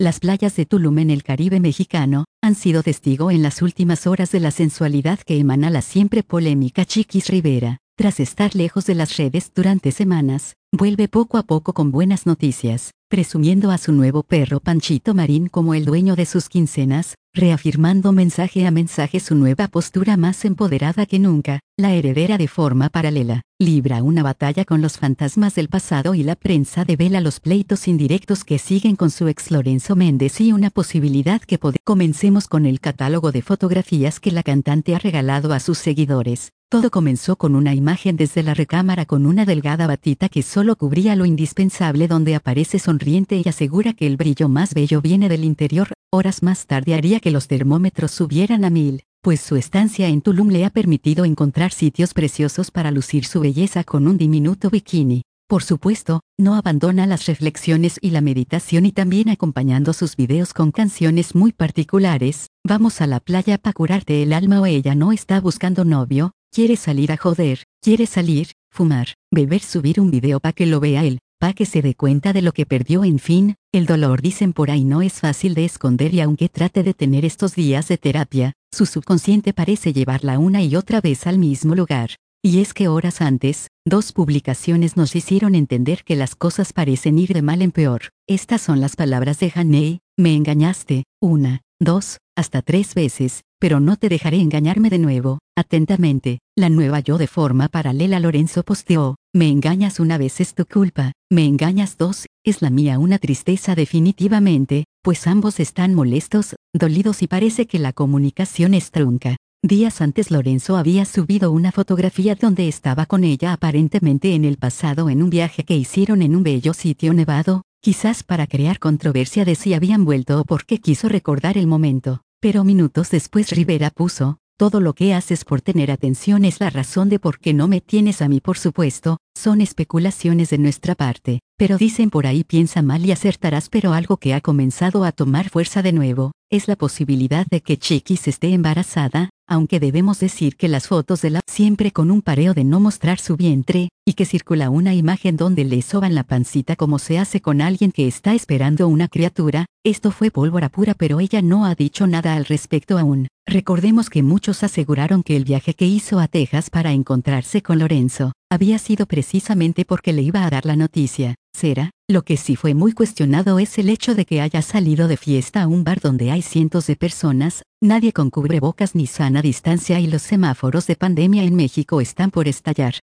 Las playas de Tulum en el Caribe mexicano han sido testigo en las últimas horas de la sensualidad que emana la siempre polémica Chiquis Rivera. Tras estar lejos de las redes durante semanas, vuelve poco a poco con buenas noticias, presumiendo a su nuevo perro Panchito Marín como el dueño de sus quincenas, reafirmando mensaje a mensaje su nueva postura más empoderada que nunca. La heredera de forma paralela libra una batalla con los fantasmas del pasado y la prensa devela los pleitos indirectos que siguen con su ex Lorenzo Méndez y una posibilidad que Comencemos con el catálogo de fotografías que la cantante ha regalado a sus seguidores. Todo comenzó con una imagen desde la recámara con una delgada batita que solo cubría lo indispensable, donde aparece sonriente y asegura que el brillo más bello viene del interior. Horas más tarde haría que los termómetros subieran a 1000, pues su estancia en Tulum le ha permitido encontrar sitios preciosos para lucir su belleza con un diminuto bikini. Por supuesto, no abandona las reflexiones y la meditación, y también acompañando sus videos con canciones muy particulares. Vamos a la playa pa' curarte el alma. O ella no está buscando novio, quiere salir a joder, quiere salir, fumar, beber, subir un video pa' que lo vea él, pa' que se dé cuenta de lo que perdió. En fin, el dolor, dicen por ahí, no es fácil de esconder, y aunque trate de tener estos días de terapia, su subconsciente parece llevarla una y otra vez al mismo lugar. Y es que horas antes, 2 publicaciones nos hicieron entender que las cosas parecen ir de mal en peor. Estas son las palabras de Janey: me engañaste, 1, 2, hasta 3 veces, pero no te dejaré engañarme de nuevo. Atentamente, la nueva yo de forma paralela. Lorenzo posteó: me engañas 1 vez, es tu culpa; me engañas 2, es la mía. Una tristeza definitivamente, pues ambos están molestos, dolidos, y parece que la comunicación es trunca. Días antes Lorenzo había subido una fotografía donde estaba con ella, aparentemente en el pasado, en un viaje que hicieron en un bello sitio nevado, quizás para crear controversia de si habían vuelto o porque quiso recordar el momento. Pero minutos después Rivera puso: todo lo que haces por tener atención es la razón de por qué no me tienes a mí. Por supuesto, son especulaciones de nuestra parte, pero dicen por ahí: piensa mal y acertarás. Pero algo que ha comenzado a tomar fuerza de nuevo es la posibilidad de que Chiquis esté embarazada, aunque debemos decir que las fotos de la siempre con un pareo de no mostrar su vientre, y que circula una imagen donde le soban la pancita como se hace con alguien que está esperando una criatura. Esto fue pólvora pura, pero ella no ha dicho nada al respecto aún. Recordemos que muchos aseguraron que el viaje que hizo a Texas para encontrarse con Lorenzo había sido precisamente porque le iba a dar la noticia. ¿Será? Lo que sí fue muy cuestionado es el hecho de que haya salido de fiesta a un bar donde hay cientos de personas, nadie con cubrebocas ni sana distancia, y los semáforos de pandemia en México están por estallar.